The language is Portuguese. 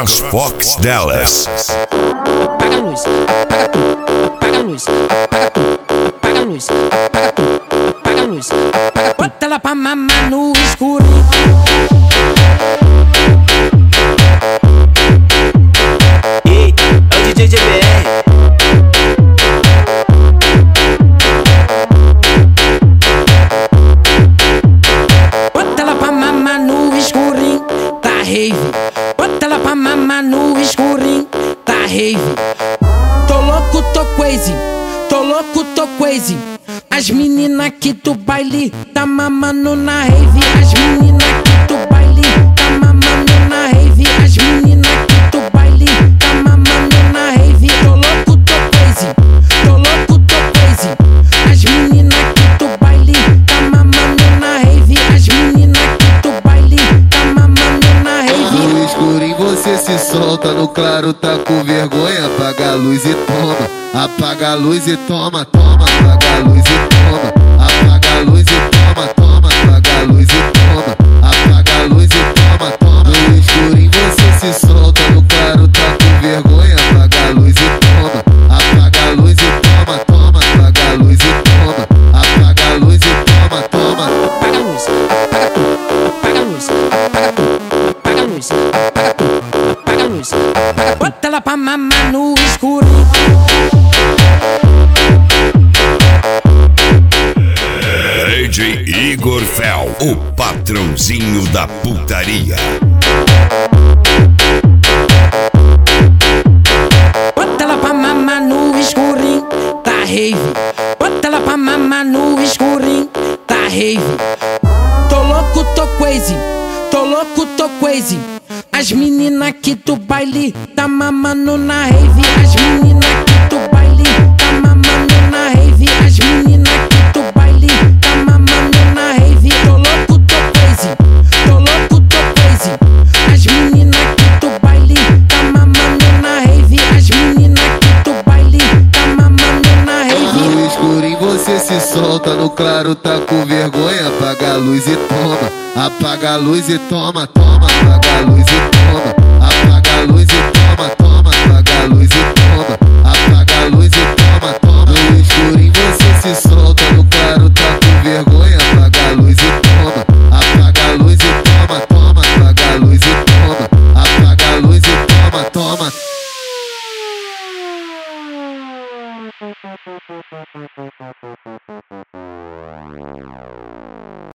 Fox Dallas. Apaga a luz, apaga tudo, apaga a luz, apaga tudo, apaga a luz, apaga tudo, apaga a luz, apaga tudo. Bota ela pra mamar no escuro. Ei, é o DJ GBR. Bota ela pra mamar no escurinho, tá rave. Bota ela pra mamar no escurinho, tá rave. Tô louco, tô crazy, tô louco, tô crazy. As meninas aqui do baile tá mamando na rave. As meninas aqui do baile tá mamando na rave. As meninas aqui do baile tá mamando na rave. Tô louco, tô crazy, tô louco, tô crazy. As meninas aqui do baile tá mamando na rave. As meninas aqui do baile tá mamando na rave. No escurinho você se solta, no claro tá com vergonha. Apaga a luz e toma, apaga a luz e toma, toma. Apaga a luz e toma, apaga a luz e toma, toma. Apaga a luz e toma, apaga a luz e toma, toma. No escurinho você se solta, no claro tá com vergonha. Apaga a luz e toma, apaga a luz e toma, toma. Apaga a luz e toma, apaga a luz e toma, toma. Apaga a luz, apaga tudo, apaga a luz, apaga tudo, apaga a luz, apaga tudo, apaga a luz, apaga tudo. Bota ela pra mamar no escuro. DJ Igor Fel, o patrãozinho da putaria. Bota ela pra mamar no escurinho, tá rave. Bota ela pra mamar no escurinho, tá rave. Tô louco, tô crazy, tô louco, tô crazy. As meninas aqui do baile tá mamando na rave. As meninas aqui do baile tá mamando na rave. As meninas aqui do baile tá mamando na rave. Tô louco, tô crazy, tô louco, tô crazy. As meninas aqui do baile tá mamando na rave. As meninas aqui do baile tá mamando na rave. No escurinho você se solta, no claro tá com vergonha. Apaga a luz e toma, apaga a luz e toma, toma. Apaga a luz e toma, apaga a luz e toma, toma. Apaga a luz e toma, apaga a luz e toma, toma. No escurinho você se solta, no claro tá com vergonha. Apaga a luz e toma, apaga a luz e toma, toma. Apaga a luz e toma, apaga a luz e toma, toma.